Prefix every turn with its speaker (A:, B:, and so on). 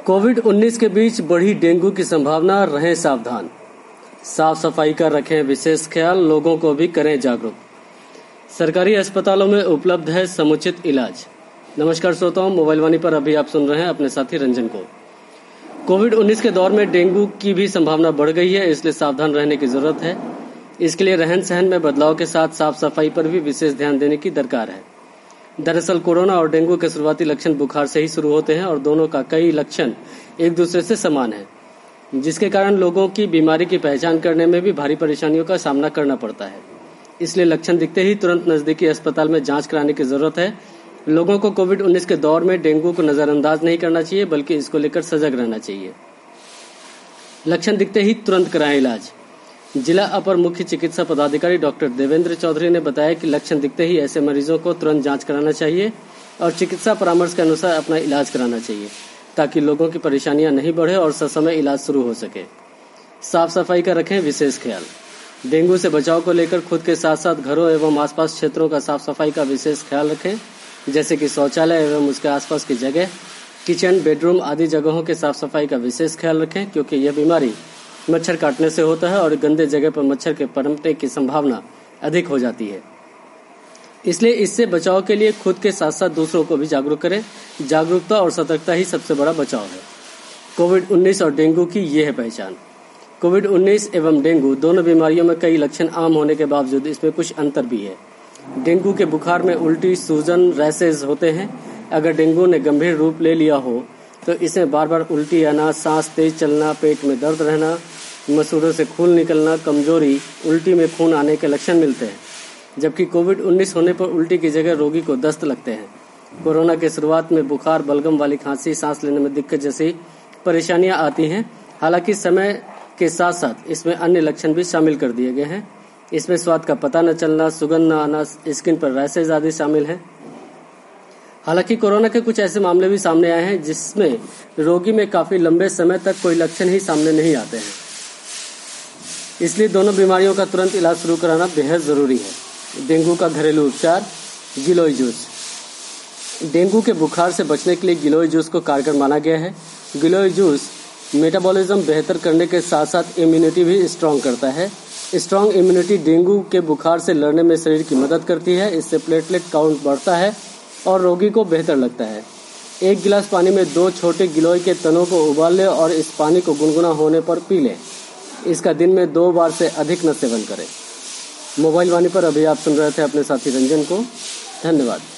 A: कोविड-19 के बीच बढ़ी डेंगू की संभावना, रहें सावधान। साफ सफाई का रखें विशेष ख्याल, लोगों को भी करें जागरूक। सरकारी अस्पतालों में उपलब्ध है समुचित इलाज। नमस्कार श्रोताओं, मोबाइल वाणी पर अभी आप सुन रहे हैं अपने साथी रंजन को। कोविड-19 के दौर में डेंगू की भी संभावना बढ़ गई है, इसलिए सावधान रहने की जरूरत है। इसके लिए रहन सहन में बदलाव के साथ साफ सफाई पर भी विशेष ध्यान देने की दरकार है। दरअसल कोरोना और डेंगू के शुरुआती लक्षण बुखार से ही शुरू होते हैं और दोनों का कई लक्षण एक दूसरे से समान है, जिसके कारण लोगों की बीमारी की पहचान करने में भी भारी परेशानियों का सामना करना पड़ता है। इसलिए लक्षण दिखते ही तुरंत नजदीकी अस्पताल में जांच कराने की जरूरत है। लोगों को कोविड-19 के दौर में डेंगू को नजरअंदाज नहीं करना चाहिए, बल्कि इसको लेकर सजग रहना चाहिए। लक्षण दिखते ही तुरंत कराएं इलाज। जिला अपर मुख्य चिकित्सा पदाधिकारी डॉक्टर देवेंद्र चौधरी ने बताया कि लक्षण दिखते ही ऐसे मरीजों को तुरंत जांच कराना चाहिए और चिकित्सा परामर्श के अनुसार अपना इलाज कराना चाहिए, ताकि लोगों की परेशानियां नहीं बढ़े और ससमय इलाज शुरू हो सके। साफ सफाई का रखें विशेष ख्याल। डेंगू से बचाव को लेकर खुद के साथ साथ घरों एवं आसपास क्षेत्रों का साफ सफाई का विशेष ख्याल रखें, जैसे कि शौचालय एवं उसके आसपास की जगह, किचन, बेडरूम आदि जगहों के साफ सफाई का विशेष ख्याल रखें, क्योंकि यह बीमारी मच्छर काटने से होता है और गंदे जगह पर मच्छर के पनपने की संभावना अधिक हो जाती है। इसलिए इससे बचाव के लिए खुद के साथ साथ दूसरों को भी जागरूक करें। जागरूकता और सतर्कता ही सबसे बड़ा बचाव है। कोविड-19 और डेंगू की ये है पहचान। कोविड-19 एवं डेंगू दोनों बीमारियों में कई लक्षण आम होने के बावजूद इसमें कुछ अंतर भी है। डेंगू के बुखार में उल्टी, सूजन, रैसेज होते हैं। अगर डेंगू ने गंभीर रूप ले लिया हो तो इसमें बार बार उल्टी आना, सांस तेज चलना, पेट में दर्द रहना, मसूड़ों से खून निकलना, कमजोरी, उल्टी में खून आने के लक्षण मिलते हैं। जबकि कोविड-19 होने पर उल्टी की जगह रोगी को दस्त लगते हैं। कोरोना के शुरुआत में बुखार, बलगम वाली खांसी, सांस लेने में दिक्कत जैसी परेशानियां आती हैं। हालांकि समय के साथ साथ इसमें अन्य लक्षण भी शामिल कर दिए गए हैं। इसमें स्वाद का पता न चलना, सुगंध न आना, स्किन पर रैशेज आदि शामिल है। हालांकि कोरोना के कुछ ऐसे मामले भी सामने आए हैं जिसमें रोगी में काफी लंबे समय तक कोई लक्षण ही सामने नहीं आते हैं। इसलिए दोनों बीमारियों का तुरंत इलाज शुरू कराना बेहद जरूरी है। डेंगू का घरेलू उपचार, गिलोय जूस। डेंगू के बुखार से बचने के लिए गिलोय जूस को कारगर माना गया है। गिलोय जूस मेटाबॉलिज्म बेहतर करने के साथ साथ इम्यूनिटी भी स्ट्रांग करता है। स्ट्रांग इम्यूनिटी डेंगू के बुखार से लड़ने में शरीर की मदद करती है। इससे प्लेटलेट काउंट बढ़ता है और रोगी को बेहतर लगता है। 1 गिलास पानी में 2 छोटे गिलोय के तनों को उबाल लें और इस पानी को गुनगुना होने पर पी लें। इसका दिन में 2 बार से अधिक न सेवन करें। मोबाइल वाणी पर अभी आप सुन रहे थे अपने साथी रंजन को। धन्यवाद।